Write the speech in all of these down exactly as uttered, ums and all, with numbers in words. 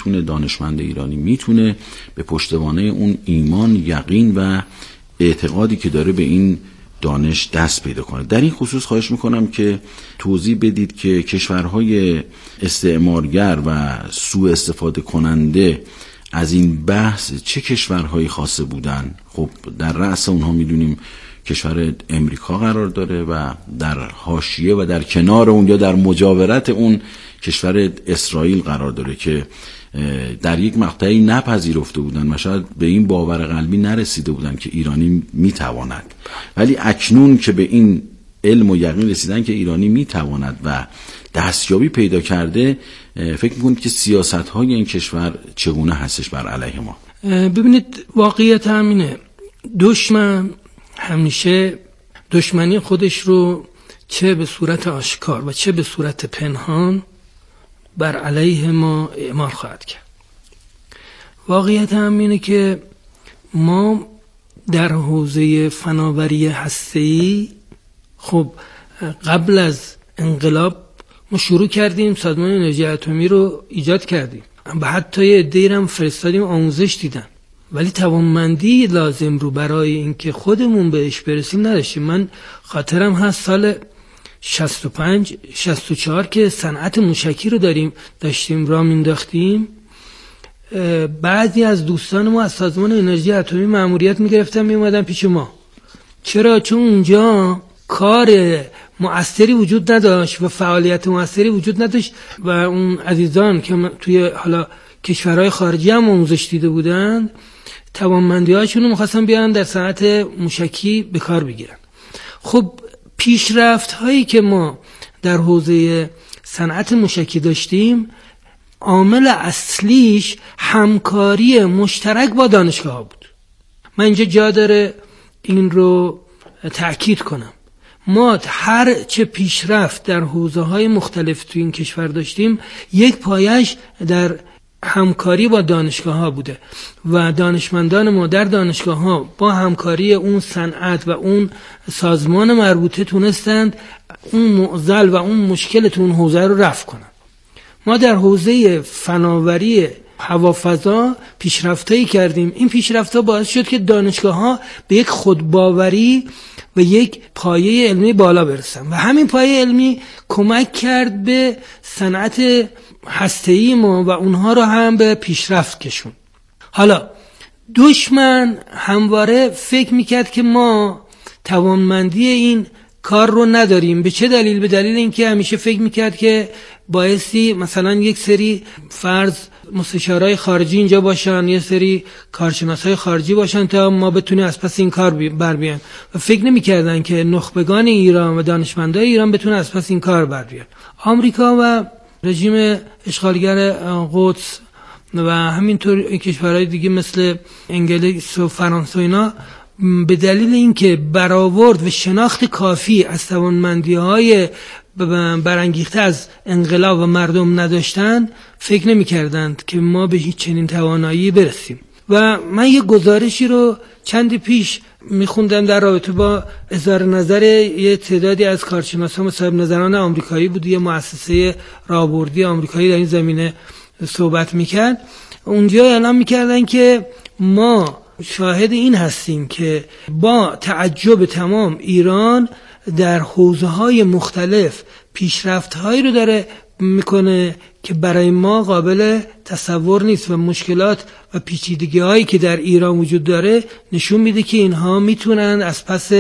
میتونه، دانشمند ایرانی میتونه به پشتوانه اون ایمان، یقین و اعتقادی که داره به این دانش دست پیدا کنه. در این خصوص خواهش میکنم که توضیح بدید که کشورهای استعمارگر و سوء استفاده کننده از این بحث چه کشورهایی خاصه بودن؟ خب در رأس اونها میدونیم کشور امریکا قرار داره و در حاشیه و در کنار اون یا در مجاورت اون کشور اسرائیل قرار داره که در یک مقطعی نپذیرفته بودن و شاید به این باور قلبی نرسیده بودن که ایرانی میتواند، ولی اکنون که به این علم و یقین رسیدن که ایرانی میتواند و دستیابی پیدا کرده، فکر میکنید که سیاست‌های این کشور چگونه هستش بر علیه ما؟ ببینید واقعیت همینه، دشمن همیشه دشمنی خودش رو چه به صورت آشکار و چه به صورت پنهان بر علیه ما اعمال خواهد کرد. واقعیت هم اینه که ما در حوزه فناوری هسته‌ای خب قبل از انقلاب ما شروع کردیم سازمان انرژی اتمی رو ایجاد کردیم و حتی یه عده‌ای هم فرستادیم آموزش دیدن، ولی توانمندی لازم رو برای اینکه خودمون بهش برسیم نداشتیم. من خاطرم هست سال شصت و پنج شصت و چهار که صنعت موشکی رو داریم داشتیم راه مینداختیم، بعضی از دوستان ما از سازمان انرژی اتمی مأموریت میگرفتن میومدن پیش ما. چرا؟ چون اونجا کار مؤثری وجود نداشت و فعالیت مؤثری وجود نداشت و اون عزیزان که توی حالا کشورهای خارجی هم آموزش دیده بودند توانمندی هاشون رو میخواستن بیارن در صنعت موشکی به کار بگیرن. خب پیشرفت هایی که ما در حوزه صنعت موشکی داشتیم عامل اصلیش همکاری مشترک با دانشگاه ها بود. من اینجا جا داره این رو تأکید کنم، ما هر چه پیشرفت در حوزه های مختلف تو این کشور داشتیم یک پایش در همکاری با دانشگاه ها بوده و دانشمندان ما در دانشگاه ها با همکاری اون صنعت و اون سازمان مربوطه تونستند اون معضل و اون مشکل تو اون حوزه رو رفع کنن. ما در حوزه فناوری هوافضا پیشرفتایی کردیم. این پیشرفت‌ها باعث شد که دانشگاه ها به یک خودباوری و یک پایه علمی بالا برسن و همین پایه علمی کمک کرد به صنعت هسته‌ای ما و اونها رو هم به پیشرفت کشون. حالا دشمن همواره فکر میکرد که ما توانمندی این کار رو نداریم. به چه دلیل؟ به دلیل اینکه همیشه فکر میکرد که بایستی مثلا یک سری فرض مستشارای خارجی اینجا باشن، یه سری کارشناسای خارجی باشن تا ما بتونیم از پس این کار بر بیان و فکر نمی‌کردن که نخبگان ایران و دانشمندای ایران بتونن از پس این کار بر بیان. آمریکا و رژیم اشغالگر قدس و همینطور کشورهای دیگه مثل انگلیس و فرانسه و اینا به دلیل اینکه برآورد و شناخت کافی از توانمندی‌های برانگیخته از انقلاب و مردم نداشتن فکر نمی کردند که ما به هیچ چنین توانایی برسیم. و من یه گزارشی رو چندی پیش میخوندم در رابطه با اظهار نظر یه تعدادی از کارشناسان و صاحب نظران آمریکایی بود، یه مؤسسه راهبردی آمریکایی در این زمینه صحبت میکرد. اونجا اعلام میکردن که ما شاهد این هستیم که با تعجب تمام ایران در حوزه‌های مختلف پیشرفت‌هایی رو داره میکنه که برای ما قابل تصور نیست و مشکلات و پیچیدگی‌هایی که در ایران وجود داره نشون میده که اینها میتونن از پس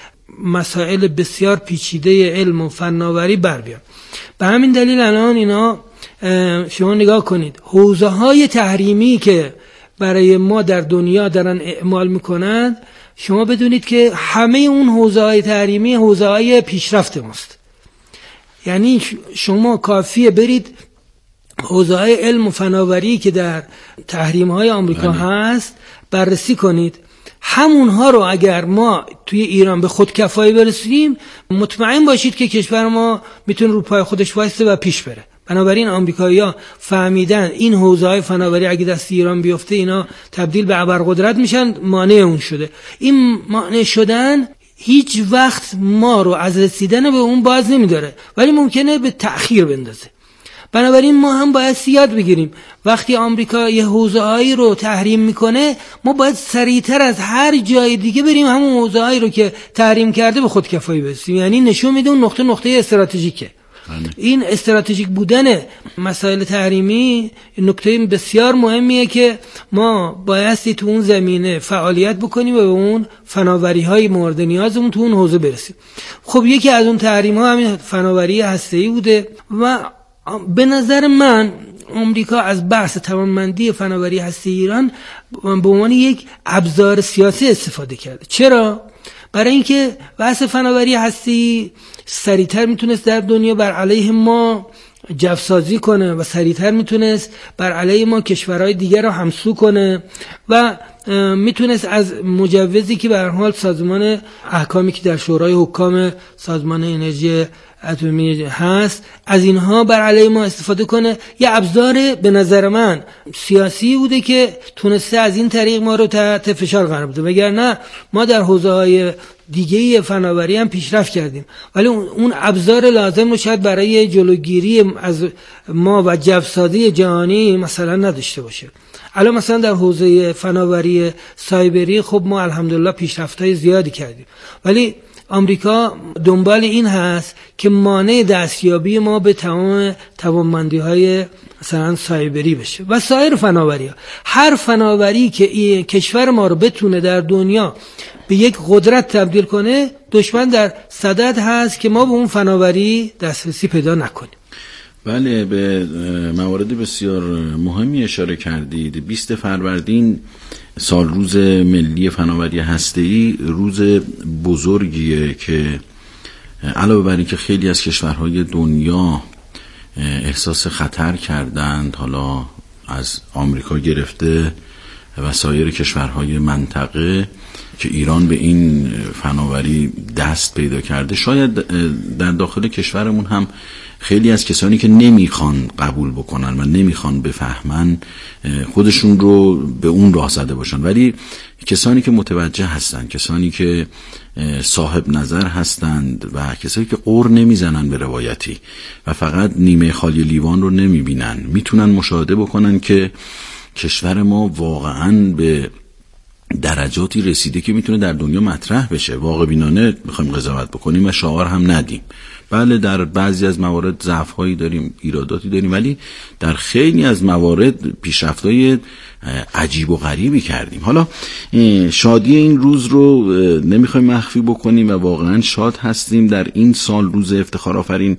مسائل بسیار پیچیده علم و فناوری بر بیان. به همین دلیل الان اینا شما نگاه کنید حوزه‌های تحریمی که برای ما در دنیا دارن اعمال میکنند، شما بدونید که همه اون حوزه‌های تحریمی حوزه‌های پیشرفت ماست. یعنی شما کافیه برید حوزه‌های علم و فناوری که در تحریم‌های آمریکا هست بررسی کنید. همونها رو اگر ما توی ایران به خودکفایی برسیم مطمئن باشید که کشور ما میتونه رو پای خودش وایسته و پیش بره. بنابراین آمریکایی‌ها فهمیدن این حوزه‌های فناوری اگه دست ایران بیفته اینا تبدیل به ابرقدرت میشن، مانع اون شده. این مانع شدن هیچ وقت ما رو از رسیدن به اون باز نمیداره، ولی ممکنه به تأخیر بندازه. بنابراین ما هم باید یاد بگیریم وقتی آمریکا یه حوزه‌هایی رو تحریم میکنه ما باید سریعتر از هر جای دیگه بریم همون حوزه‌هایی رو که تحریم کرده به خودکفایی برسیم. یعنی نشون میده اون نقطه نقطه استراتژیکه. این استراتژیک بودن مسائل تحریمی نکته بسیار مهمیه که ما بایستی تو اون زمینه فعالیت بکنیم و به اون فناوری‌های مورد نیازمون تو اون حوزه برسیم. خب یکی از اون تحریم‌ها همین فناوری هسته‌ای بوده و به نظر من آمریکا از بحث توانمندی فناوری هسته ایران به عنوان یک ابزار سیاسی استفاده کرده. چرا؟ برای اینکه بحث فناوری هستی سریعتر میتونست در دنیا بر علیه ما جوسازی کنه و سریعتر میتونست بر علیه ما کشورهای دیگر رو همسو کنه و میتونست از مجوزی که به هر حال سازمان احکامی که در شورای حکام سازمان انرژی اتمی هست از اینها بر علیه ما استفاده کنه. یه ابزار به نظر من سیاسی بوده که تونسته از این طریق ما رو تحت فشار قرار بده، وگرنه ما در حوزه‌های دیگه فناوری هم پیشرفت کردیم ولی اون ابزار لازم رو شاید برای جلوگیری از ما و جوسازی جهانی مثلا نداشته باشه. الان مثلا در حوزه فناوری سایبری خب ما الحمدلله پیشرفت‌های زیادی کردیم ولی آمریکا دنبال این هست که مانع دستیابی ما به تمام توانمندی‌های مثلا سایبری بشه و سایر فناوری‌ها. هر فناوری که این کشور ما رو بتونه در دنیا به یک قدرت تبدیل کنه دشمن در صدد هست که ما به اون فناوری دسترسی پیدا نکنیم. بله، به موارد بسیار مهمی اشاره کردید. بیست فروردین سال روز ملی فناوری هسته‌ای روز بزرگیه که علاوه بر اینکه خیلی از کشورهای دنیا احساس خطر کردند، حالا از آمریکا گرفته و سایر کشورهای منطقه که ایران به این فناوری دست پیدا کرده، شاید در داخل کشورمون هم خیلی از کسانی که نمیخوان قبول بکنن و نمیخوان بفهمن خودشون رو به اون راه زده باشن، ولی کسانی که متوجه هستن، کسانی که صاحب نظر هستند و کسانی که قور نمیزنن به روایتی و فقط نیمه خالی لیوان رو نمیبینن، میتونن مشاهده بکنن که کشور ما واقعاً به درجاتی رسیده که میتونه در دنیا مطرح بشه. واقع بینانه میخوایم قضاوت بکنیم و شعار هم ندیم. بله، در بعضی از موارد ضعف‌هایی داریم، ایراداتی داریم، ولی در خیلی از موارد پیشرفت‌های عجیب و غریبی کردیم. حالا شادی این روز رو نمیخوایم مخفی بکنیم و واقعا شاد هستیم در این سال روز افتخار آفرین.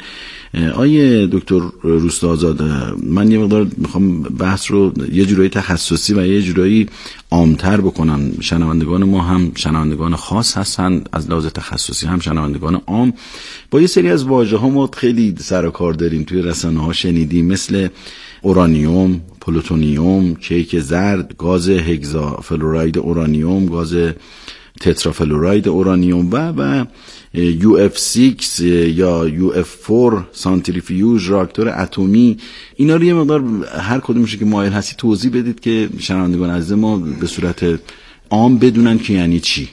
آیه دکتر روستاآزاد، من یه مقدار میخوام بحث رو یه جورایی تخصصی و یه جورایی عام‌تر بکنم. شنوندگان ما هم شنوندگان خاص هستن، از لحاظ تخصصی هم شنوندگان عام. با یه سری از واژه‌ها ما خیلی سر و کار داریم، توی رسانه‌ها شنیدیم، مثل اورانیوم، پلوتونیوم، کیک زرد، گاز هگزافلوراید اورانیوم، گاز تترافلوراید اورانیوم و و یو اف شش یا یو اف چهار سانتریفیوژ راکتور اتمی. اینا رو یه مقدار هر کدومش که مایل هستی توضیح بدید که شنوندگان عزیز ما به صورت عام بدونن که یعنی چی.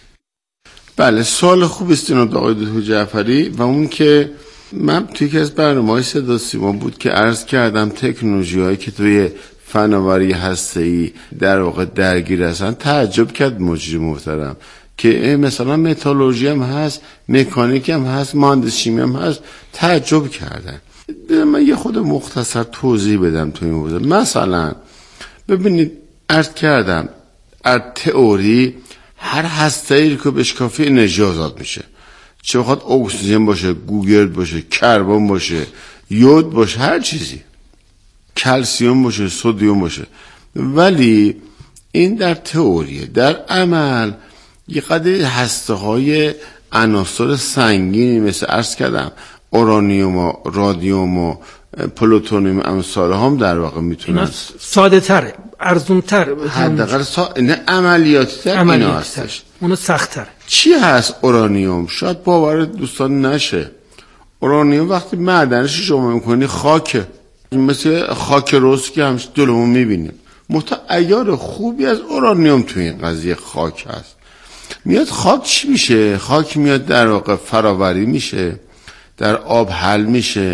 بله، سوال خوب است جناب آقای دکتر جعفری، و اون که من توی یکی از برنامه‌های صدا سیما بود که عرض کردم تکنولوژی‌هایی که توی فناوری هسته‌ای در واقع درگیر هستن، تعجب کرد مجری محترم که مثلا متالورژی هم هست، مکانیک هم هست، مهندس شیمی هم هست. تعجب کردن. من یه خود مختصر توضیح بدم توی این موضوع. مثلا ببینید، عرض کردم از تئوری هر هسته‌ای که بهش کافی انرژی آزاد میشه، چه بخواد اکسیژن باشه، گوگرد باشه، کربن باشه، یود باشه، هر چیزی، کلسیوم باشه، سدیم باشه. ولی این در تئوریه. در عمل یه قدری هسته‌های عناصر سنگینی مثل عرض کردم اورانیوم و رادیوم و پلوتونیوم امثال هم در واقع میتونن ساده تره، ارزون تر، حداقل سا... نه عملیاتی تر اینا هستش، اونو سخت تر. چی هست اورانیوم؟ شاید باور دوستان نشه. اورانیوم وقتی معدنش شما میکنی خاکه، مثل خاک رس که همش دلمون میبینیم. متا عیار خوبی از اورانیوم تو این قضیه خاک هست. میاد خاک چی میشه؟ خاک میاد در واقع فراوری میشه، در آب حل میشه،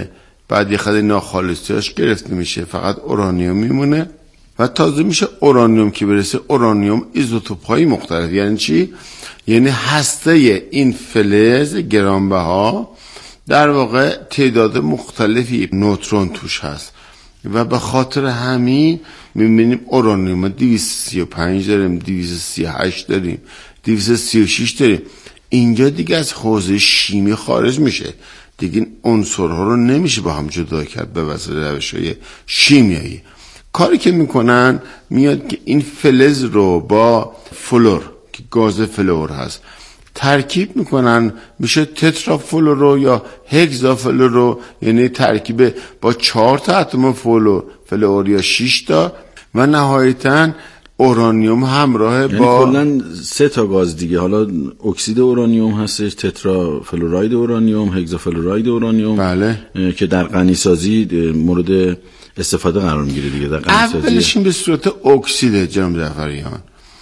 بعد یه خیلی ناخالصیاش گرفته میشه، فقط اورانیوم میمونه و تازه میشه اورانیوم که برسه اورانیوم ایزوتوپ‌های مختلف. یعنی چی؟ یعنی هسته این فلز گرانبها در واقع تعداد مختلفی نوترون توش هست و به خاطر همین میبینیم اورانیوم دویست و سی و پنج داریم، دویست و سی و هشت داریم، دویست و سی و شش داریم. اینجا دیگه از حوزه شیمی خارج میشه، دیگه این عنصرها رو نمیشه با هم جدا کرد به وسیله روش‌های شیمیایی. کاری که میکنن میاد که این فلز رو با فلور که گاز فلور هست ترکیب میکنن، میشه تترافلورو یا هگزافلورو، یعنی ترکیب با چهار تا اتم فلور فلور یا شش تا و نهایتاً اورانیوم همراه یعنی با کلاً سه تا گاز دیگه، حالا اکسید اورانیوم هستش، تترافلوراید اورانیوم، هگزافلوراید اورانیوم، بله، که در غنیسازی مورد استفاده قرار میگیره دیگه در غنیسازی. اولش این به صورت اکسیده جناب جعفریان،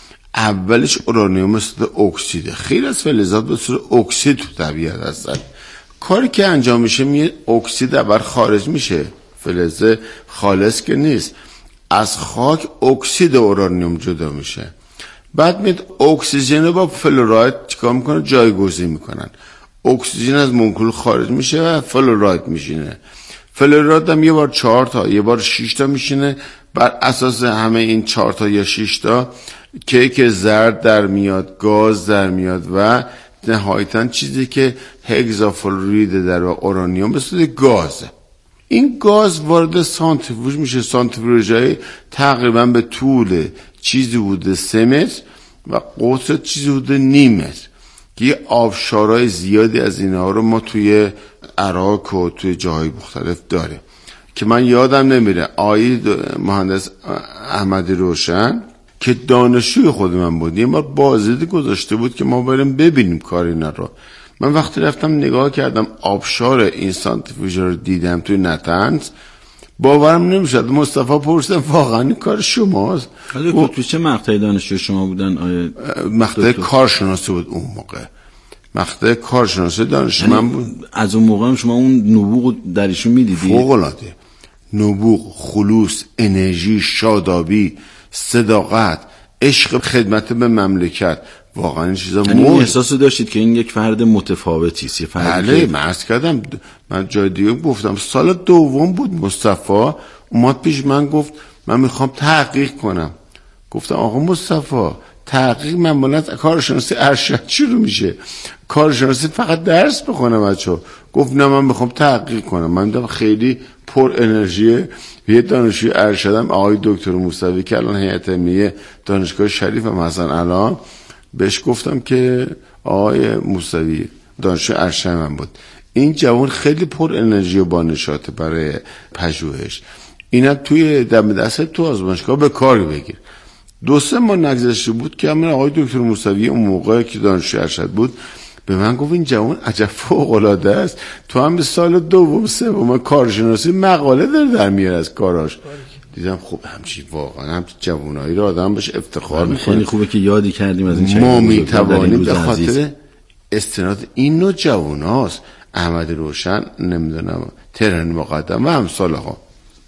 اولش اورانیوم به صورت اکسیده. خیلی از فلزات به صورت اکسید تو طبیعت هستن. کاری که انجام میشه میاد اکسید اول خارج میشه، فلز خالص که نیست، از خاک اکسید اورانیوم جدا میشه، بعد میاد اکسیژن رو با فلوراید چیکار میکنه؟ جایگزین میکنن. اکسیژن از مولکول خارج میشه و فلوراید میشینه. فلوراید هم یه بار چهار تا یه بار شش تا میشینه. بر اساس همه این چهار تا یا شش تا کیک زرد در میاد، گاز در میاد و نهایتاً چیزی که هگزافلورید در و اورانیوم به صورت گازه. این گاز وارد سانتریفوژ میشه. سانتریفوژهای تقریبا به طول چیزی بوده سه متر و قطر چیزی بوده نیم متر که یه آبشارهای زیادی از اینها رو ما توی عراق و توی جاهای مختلف داریم که من یادم نمیره آقای مهندس احمدی روشن که دانشجوی خود من بود یه بار بازدید گذاشته بود که ما بریم ببینیم کار اینا رو. من وقتی رفتم نگاه کردم آبشار این سانتریفوژ رو دیدم توی نتنز، باورم نمیشد. مصطفی پرسیدم واقعا این کار شماست؟ حالا تو چه مقطع دانشجو شما بودن آیه؟ مقطع کارشناسی بود اون موقع، مقطع کارشناسی دانشجو من بود. از اون موقع هم شما اون نبوغ در ایشون میدیدی؟ فوق العاده نبوغ، خلوص، انرژی، شادابی، صداقت، عشق خدمت به مملکت، واقعا این چیزا یعنی این احساسو داشتید که این یک فرد متفاوتی است؟ بله، من عرض کردم، من جای دیگه گفتم سال دوم بود مصطفی اومد پیش من گفت من میخوام تحقیق کنم. گفتم آقا مصطفی تحقیق معمولا کارشناسی ارشد شروع میشه، کارشناسی فقط درس بخونم بچه‌ها. گفت نه من میخوام تحقیق کنم. من دیدم خیلی پر انرژیه. یه دانشجوی ارشدم آقای دکتر موسوی که الان هیئت علمیه دانشگاه شریف هم هستن، الان بهش گفتم که آقای موسوی دانشجوی ارشد من بود، این جوان خیلی پر انرژی و با نشاطه برای پژوهش، اینا توی دم دست تو آزمایشگاه به کار بگیر. دو سه ماه نگذشته بود که همین آقای دکتر موسوی اون موقع که دانشجوی ارشد بود به من گفت این جوان عجب فوق العاده است، تو هم به سال دوم سوم کارشناسی مقاله داره در میاره از کاراش. دیدم خب همچین واقعا هم جوانایی رو آدم بهش افتخار میکنه. خیلی خوبه که یادی کردیم از این چیزا. ما میتوانیم به خاطر استناد این نوع جواناست، احمد روشن، نمیدونم تهران مقدم و امثالها.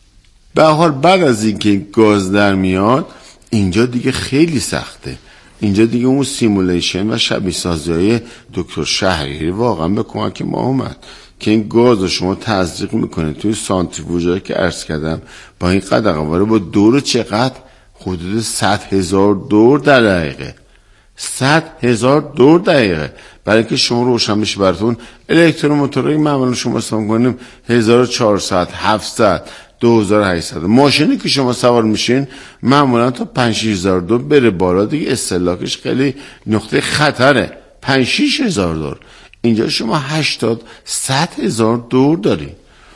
به هر حال بعد از اینکه گاز در میاد اینجا دیگه خیلی سخته. اینجا دیگه اون سیمولیشن و شبیه سازی‌های دکتر شهریاری واقعا به کمک ما اومد که این گاز رو شما تزریق میکنه توی سانتریفوژایی که عرض کردم با این قدغن‌واره با دور چقدر حدود صد هزار دور در دقیقه، صد هزار دور دقیقه، برای اینکه شما روشن بشه براتون. الکتروموتورهای معمولا شما استفاده کنیم هزار و چهارصد، هفتصد، دو هزار و هشتصد. ماشینی که شما سوار میشین معمولا تا پنج شش هزار دور بره بالا دیگه استهلاکش خیلی نقطه خطره، پنج شش هزار دور. اینجا شما هشتاد صد هزار دور داری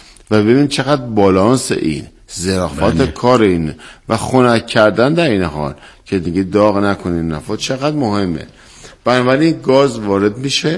و ببین چقدر بالانس این ظرافت بله. کار این و خنک کردن در این حال که دیگه داغ نکنین نفات چقدر مهمه. بنابراین گاز وارد میشه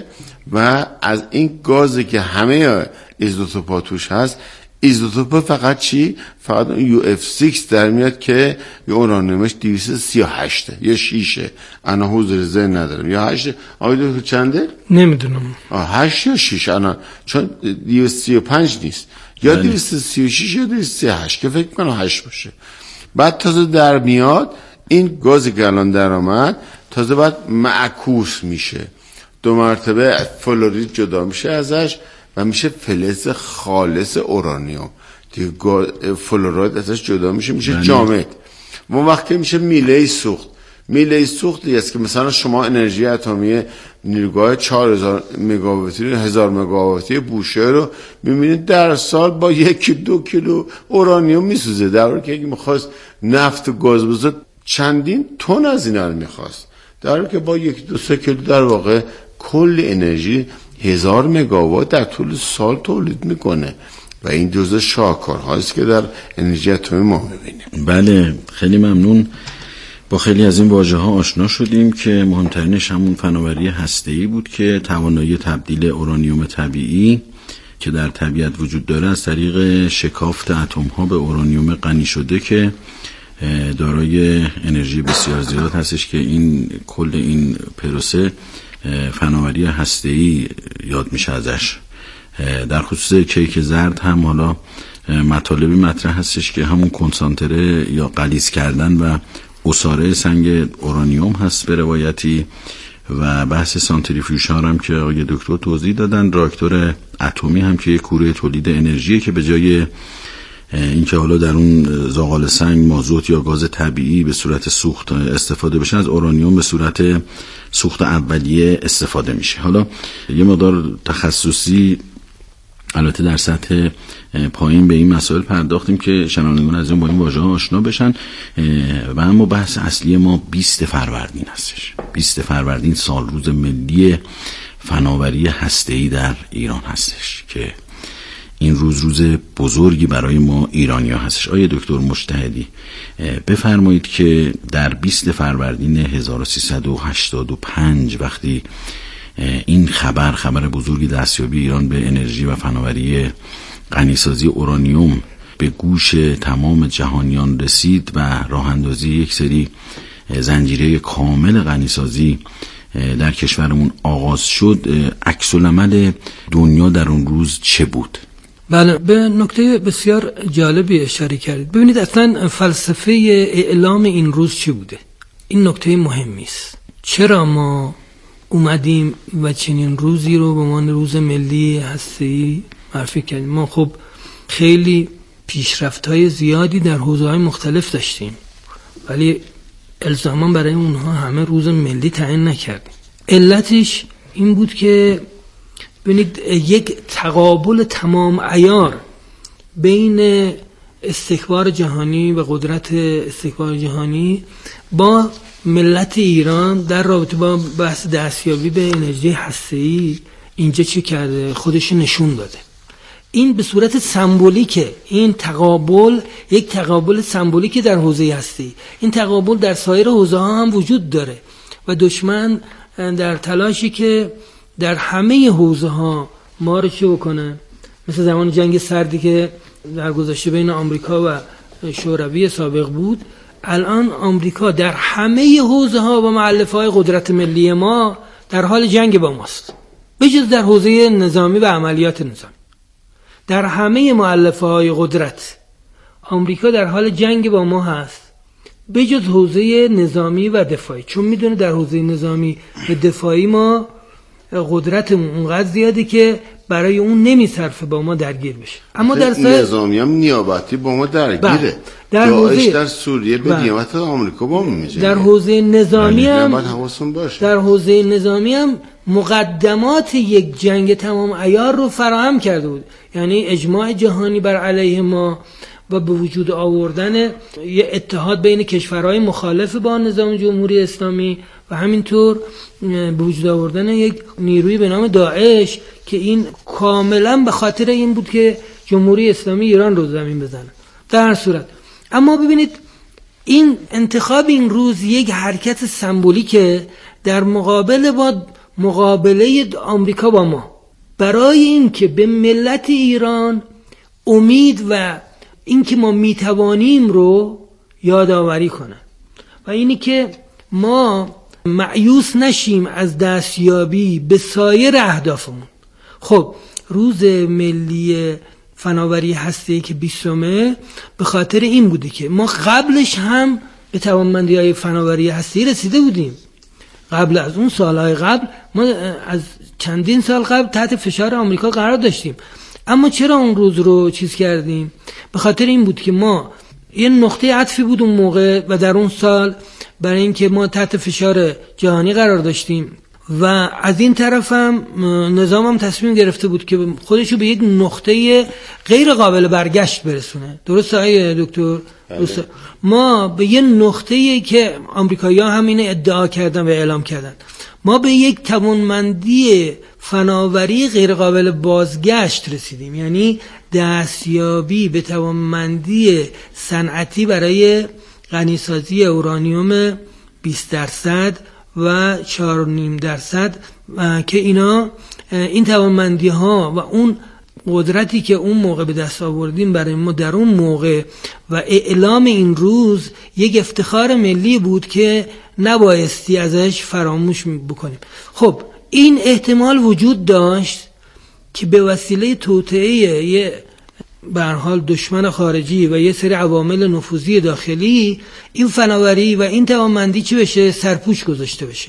و از این گازی که همه ایزوتوپا توش هست، ایزوتوپ فقط چی؟ فقط یو اف شش در میاد که یه اورانیومش دویست و سی و هشت یا شش، انا حضور ذهن ندارم، یا هشت. آقای دکتر چنده؟ نمیدونم. هشت یا شش انا، چون دویست و سی و پنج نیست، یا دویست و سی و شش یا دویست و سی و هشت که فکر کنم هشت باشه. بعد تازه در میاد این گازی که الان در آمد تازه بعد معکوس میشه، دو مرتبه فلورید جدا میشه ازش و میشه فلز خالص اورانیوم دیگه. فلورید ازش جدا میشه میشه جامد. اون وقت که میشه میله سوخت. میله سوختی است که مثلا شما انرژی اتمی نیروگاه چهار هزار مگاواتی هزار مگاواتی بوشهر رو میبینید در سال با یک دو کیلو اورانیوم میسوزه، در حالی که اگه میخواست نفت و گاز بسازه چندین تن از اینا رو میخواست، در حالی که با یک دو سه کیلو در واقع کل انرژی هزار مگاوات در طول سال تولید میکنه و این جزء شاهکارهاست که در انرژی اتمی ما میبینیم. بله خیلی ممنون. با خیلی از این واژه ها آشنا شدیم که مهمترینش همون فناوری هسته‌ای بود که توانایی تبدیل اورانیوم طبیعی که در طبیعت وجود داره از طریق شکافت اتم ها به اورانیوم غنی شده که دارای انرژی بسیار زیاد هستش که این کل این پروسه فناوری هسته‌ای یاد میشه ازش. در خصوص کیک زرد هم حالا مطالبی مطرح هستش که همون کنسانتره یا غلیظ کردن و عصاره سنگ اورانیوم هست به روایتی و بحث سانتریفیوژ هم که آقای دکتر توضیح دادن. راکتور اتمی هم که یک کوره تولید انرژی که به جای اینکه حالا در اون زغال سنگ مازوت یا گاز طبیعی به صورت سوخت استفاده بشه، از اورانیوم به صورت سوخت اولیه استفاده میشه. حالا یه مقدار تخصصی البته در سطح پایین به این مسائل پرداختیم که شنوندگان از این با این واژه‌ها آشنا بشن و اما بحث اصلی ما بیست فروردین هستش. بیست فروردین سال روز ملی فناوری هسته‌ای در ایران هستش که این روز روز بزرگی برای ما ایرانی‌ها هستش. آیه دکتر مجتهدی بفرمایید که در بیست فروردین هزار و سیصد و هشتاد و پنج وقتی این خبر خبر بزرگی دستیابی ایران به انرژی و فناوری غنیسازی اورانیوم به گوش تمام جهانیان رسید و راه اندازی یک سری زنجیره کامل غنیسازی در کشورمون آغاز شد، عکس العمل دنیا در اون روز چه بود؟ بله، به نکته بسیار جالبی اشاره کردید. ببینید اصلا فلسفه اعلام این روز چی بوده؟ این نکته مهمی است. چرا ما اومدیم و چنین روزی رو به عنوان روز ملی هسته‌ای معرفی کردیم؟ ما خب خیلی پیشرفت‌های زیادی در حوزه‌های مختلف داشتیم ولی الزاما برای اونها همه روز ملی تعیین نکردیم. علتش این بود که ببینید یک تقابل تمام عیار بین استکبار جهانی و قدرت استکبار جهانی با ملت ایران در رابطه با بحث دستیابی به انرژی هسته‌ای اینجا چی کرده؟ خودش نشون داده. این به صورت سمبولیکه، این تقابل یک تقابل سمبولیکه در حوزه هسته‌ای. این تقابل در سایر حوزه ها هم وجود داره و دشمن در تلاشی که در همه حوزه ها ما رو چه بکنن، مثل زمان جنگ سردی که در گذشته بین آمریکا و شوروی سابق بود، الان آمریکا در همه حوزه ها و مؤلفه های قدرت ملی ما در حال جنگ با ماست، به جز در حوزه نظامی و عملیات نظامی. در همه مؤلفه های قدرت آمریکا در حال جنگ با ما هست به جز حوزه نظامی و دفاعی، چون میدونه در حوزه نظامی و دفاعی ما قدرتمون اونقدر زیاده که برای اون نمیصرفه با ما درگیر بشه. اما در سایر نظامی هم نیابتی با ما درگیره. در حوزه در سوریه به نیابت آمریکا با ما میجنگه. در حوزه نظامی هم باشه. در حوزه نظامی هم مقدمات یک جنگ تمام عیار رو فراهم کرده بود، یعنی اجماع جهانی بر علیه ما و به وجود آوردن یه اتحاد بین کشورهای مخالف با نظام جمهوری اسلامی و همینطور به وجود آوردن یک نیروی به نام داعش که این کاملا به خاطر این بود که جمهوری اسلامی ایران رو زمین بزنه. در هر صورت اما ببینید این انتخاب این روز یک حرکت سمبولیکه در مقابل با مقابله آمریکا با ما، برای این که به ملت ایران امید و اینکه ما میتوانیم رو یادآوری کنن و اینی که ما مایوس نشیم از دستیابی به سایر اهدافمون. خب روز ملی فناوری هسته‌ای که بیستمه به خاطر این بوده که ما قبلش هم به توانمندی‌های فناوری هسته‌ای رسیده بودیم. قبل از اون سالهای قبل ما از چندین سال قبل تحت فشار آمریکا قرار داشتیم. اما چرا اون روز رو چیز کردیم؟ به خاطر این بود که ما یه نقطه عطفی بود اون موقع و در اون سال، برای اینکه ما تحت فشار جهانی قرار داشتیم و از این طرف هم نظام هم تصمیم گرفته بود که خودشو به یک نقطه غیر قابل برگشت برسونه. درسته آقای دکتر؟ درسته. ما به یه نقطه‌ای که آمریکایی‌ها هم اینو ادعا کردن و اعلام کردن، ما به یک توانمندی فناوری غیر قابل بازگشت رسیدیم، یعنی دستیابی به توانمندی صنعتی برای غنیسازی اورانیوم بیست درصد و چهار و نیم درصد که اینا این توانمندی ها و اون قدرتی که اون موقع به دست آوردیم برای ما در اون موقع و اعلام این روز یک افتخار ملی بود که نبایستی ازش فراموش بکنیم. خب این احتمال وجود داشت که به وسیله توطئه یه به هر حال دشمن خارجی و یه سری عوامل نفوذی داخلی این فناوری و این توانمندی چی بشه؟ سرپوش گذاشته بشه.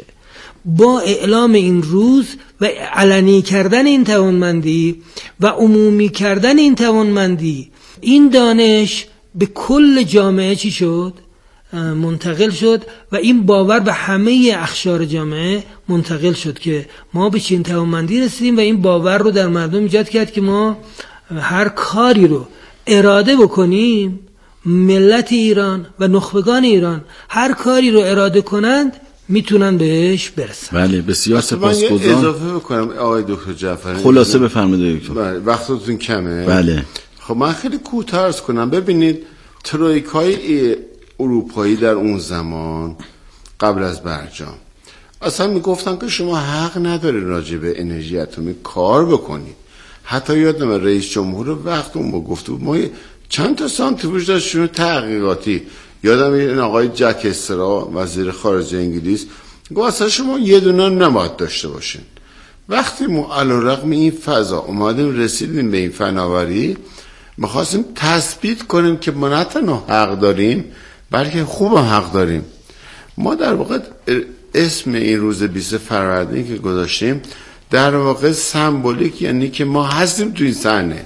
با اعلام این روز و علنی کردن این توانمندی و عمومی کردن این توانمندی، این دانش به کل جامعه چی شد؟ منتقل شد و این باور به همه اقشار جامعه منتقل شد که ما به چین توانمندی رسیدیم و این باور رو در مردم ایجاد کرد که ما هر کاری رو اراده بکنیم، ملت ایران و نخبگان ایران هر کاری رو اراده کنند میتونن بهش برسن. بله بسیار سپاسگزارم. من اضافه بکنم آقای دکتر جعفری، خلاصه بفرمایید دکتر. بله وقتتون کمه. بله خب من خیلی کوتاه عرض کنم. ببینید ترویکای اروپایی در اون زمان قبل از برجام اصلا میگفتن که شما حق ندارید راجع به انرژی اتمی کار بکنید. حتی یادم رئیس جمهور وقت اون گفته بود ما چند تا سانتریفوژ داشتیم تحقیقاتی. یادم این آقای جک استرا وزیر خارجه انگلیس گفت اصلا شما یه دونه نباید داشته باشین. وقتی ما علیرغم این فضا اومدیم رسیدیم به این فناوری، می‌خواستیم تثبیت کنیم که ما نه تنها حق داریم بلکه خوب حق داریم. ما در واقع اسم این روز بیست فروردین که گذاشتیم در واقع سمبولیک، یعنی که ما هستیم تو این صحنه.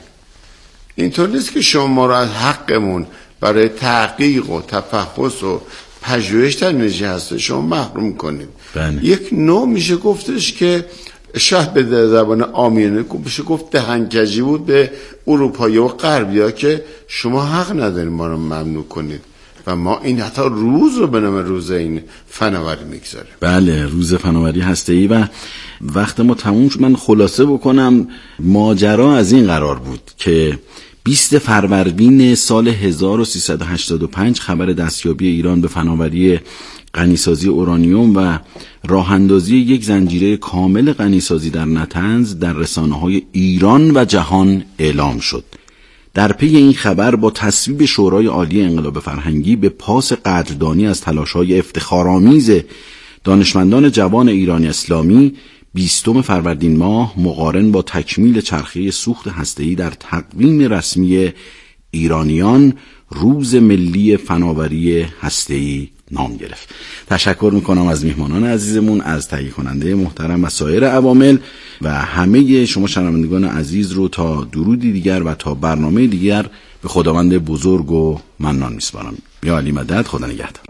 اینطور نیست که شما ما رو از حقمون برای تحقیق و تفحص و پژوهش در انرژی هسته شما محروم کنیم. بله. یک نوع میشه گفتش که شاید به زبان عامیانه میشه گفت دهنکجی بود به اروپایی و غربی‌ها که شما حق ندارید ما رو ممنوع کنید و ما این حتی روز رو به نام روز این فناوری میگذاریم. بله روز فناوری هسته‌ای و وقت ما تموم شد. من خلاصه بکنم ماجرا از این قرار بود که بیست فروردین سال هزار و سیصد و هشتاد و پنج خبر دستیابی ایران به فناوری غنیسازی اورانیوم و راه اندازی یک زنجیره کامل غنیسازی در نطنز در رسانه‌های ایران و جهان اعلام شد. در پی این خبر با تصویب شورای عالی انقلاب فرهنگی به پاس قدردانی از تلاش‌های افتخارآمیز دانشمندان جوان ایران اسلامی، بیستم فروردین ماه مقارن با تکمیل چرخه سوخت هسته‌ای در تقویم رسمی ایرانیان روز ملی فناوری هسته‌ای نام گرفت. تشکر میکنم از میهمانان عزیزمون، از تهیه کننده محترم و سایر عوامل و همه شما شنوندگان عزیز رو تا درودی دیگر و تا برنامه دیگر به خداوند بزرگ و منان میسپارم. یا علی مدد. خدا نگهدار.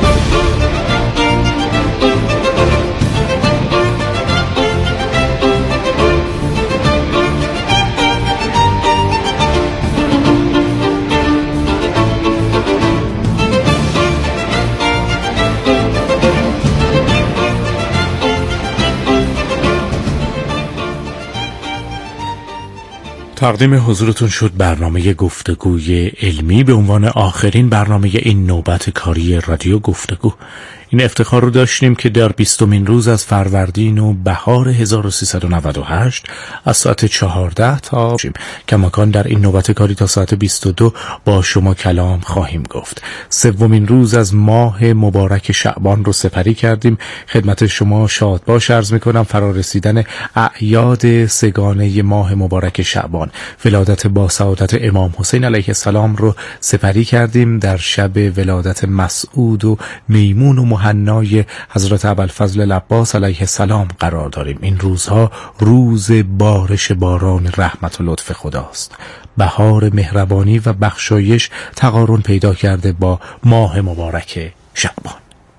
تقدیم حضورتون شد برنامه گفتگوی علمی به عنوان آخرین برنامه این نوبت کاری رادیو گفتگو. این افتخار رو داشتیم که در بیستمین روز از فروردین و بهار هزار و سیصد و نود و هشت از ساعت چهارده تا کماکان در این نوبت کاری تا ساعت بیست و دو با شما کلام خواهیم گفت. سومین روز از ماه مبارک شعبان رو سپری کردیم. خدمت شما شاد باش عرض میکنم فرا رسیدن اعیاد سگانه ماه مبارک شعبان. خودمون ولادت با سعادت امام حسین علیه السلام رو سپری کردیم. در شب ولادت مسعود و میمون و مهنای حضرت ابوالفضل العباس علیه السلام قرار داریم. این روزها روز بارش باران رحمت و لطف خداست. بهار مهربانی و بخشایش تقارن پیدا کرده با ماه مبارک شعبان.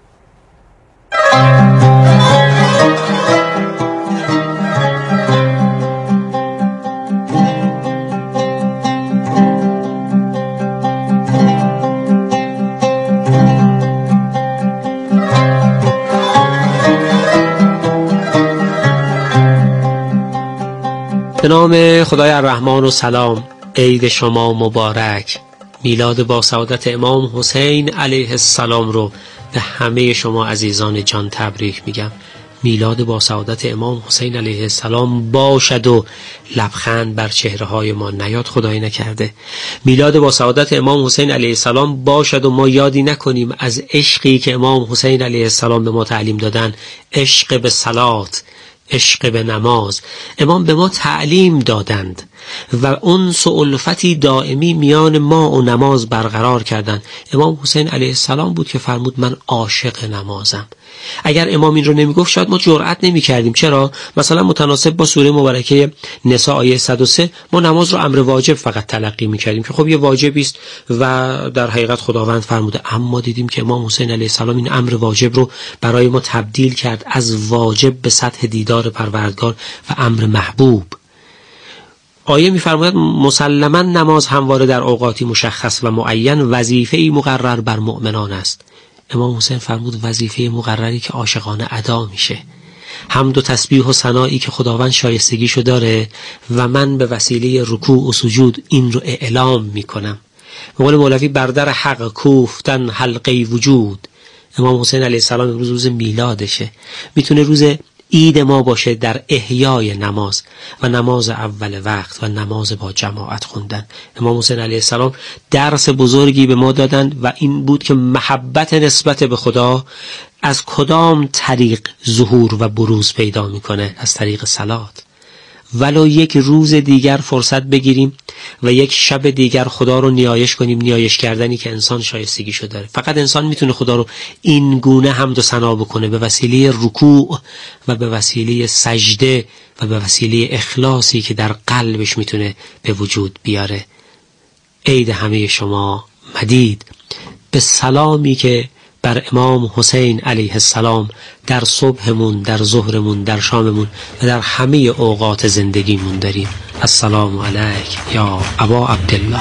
به نام خدای الرحمن و سلام. عید شما مبارک. میلاد با سعادت امام حسین علیه السلام رو به همه شما عزیزان جان تبریک میگم. میلاد با سعادت امام حسین علیه السلام باشد و لبخند بر چهره های ما نیاد، خدای نکرده. میلاد با سعادت امام حسین علیه السلام باشد و ما یادی نکنیم از عشقی که امام حسین علیه السلام به ما تعلیم دادن، عشق به صلات، عشق به نماز. امام به ما تعلیم دادند و انس و الفتی دائمی میان ما و نماز برقرار کردند. امام حسین علیه السلام بود که فرمود من عاشق نمازم. اگر امام این رو نمیگفت شاید ما جرئت نمی‌کردیم. چرا؟ مثلا متناسب با سوره مبارکه نساء آیه صد و سه ما نماز رو امر واجب فقط تلقی می‌کردیم که خب یه واجبی است و در حقیقت خداوند فرموده. اما دیدیم که امام حسین علیه السلام این امر واجب رو برای ما تبدیل کرد از واجب به سطح دیدار پروردگار و امر محبوب. آیه می‌فرماید مسلماً نماز همواره در اوقاتی مشخص و معین وظیفه‌ای مقرر بر مؤمنان است. امام حسین فرمود وظیفه مقرری که عاشقانه ادا میشه، حمد و تسبیح و ثنایی که خداوند شایستگیشو داره و من به وسیله رکوع و سجود این رو اعلام میکنم. به قول مولوی بر در حق کوفتن حلقه وجود. امام حسین علیه السلام امروز روز میلادشه، میتونه روز عید ما باشه در احیای نماز و نماز اول وقت و نماز با جماعت خوندن. امام حسین علیه السلام درس بزرگی به ما دادند و این بود که محبت نسبت به خدا از کدام طریق ظهور و بروز پیدا میکنه؟ از طریق صلات. ولو یک روز دیگر فرصت بگیریم و یک شب دیگر خدا رو نیایش کنیم، نیایش کردنی که انسان شایستگیشو داره. فقط انسان میتونه خدا رو این گونه حمد و ثنا بکنه، به وسیله رکوع و به وسیله سجده و به وسیله اخلاصی که در قلبش میتونه به وجود بیاره. عید همه شما مدید به سلامی که بر امام حسین علیه السلام در صبحمون، در ظهرمون، در شاممون و در همه اوقات زندگیمون داریم. السلام علیک یا ابا عبدالله.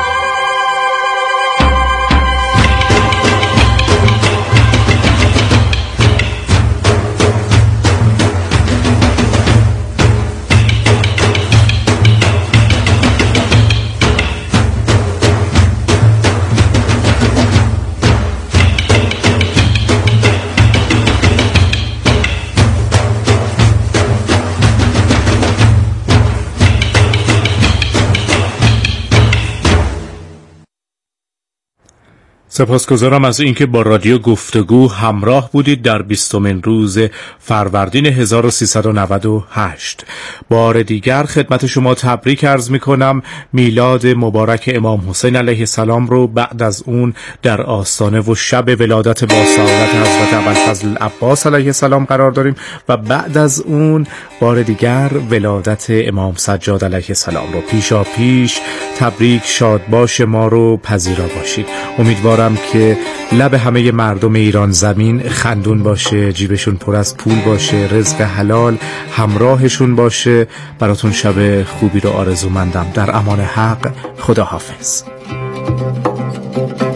سپاسگزارم از اینکه با رادیو گفتگو همراه بودید در بیستمین روز فروردین هزار و سیصد و نود و هشت. بار دیگر خدمت شما تبریک عرض می کنم. میلاد مبارک امام حسین علیه السلام رو بعد از اون در آستانه و شب ولادت با سعادت حضرت ابوالفضل العباس علیه السلام قرار داریم و بعد از اون بار دیگر ولادت امام سجاد علیه السلام رو پیشا پیش تبریک شادباش ما رو پذیرا باشید. امیدوارم که لب همه مردم ایران زمین خندون باشه، جیبشون پر از پول باشه، رزق حلال همراهشون باشه. براتون شب خوبی رو آرزومندم. در امان حق. خدا حافظ.